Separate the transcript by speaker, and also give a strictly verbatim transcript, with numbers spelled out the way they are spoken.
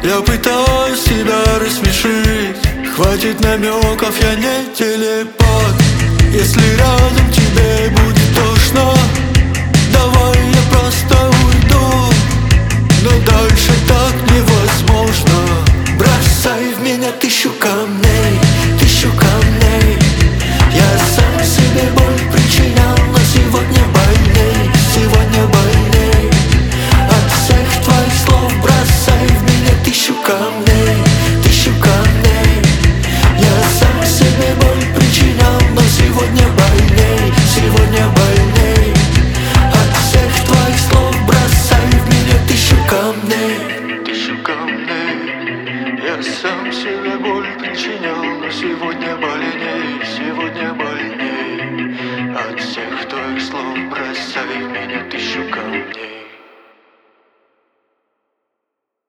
Speaker 1: Я пытаюсь тебя рассмешить. Хватит намеков, я не телепат. Если рядом тебе будет тошно, давай я просто уйду. Но дальше так невозможно.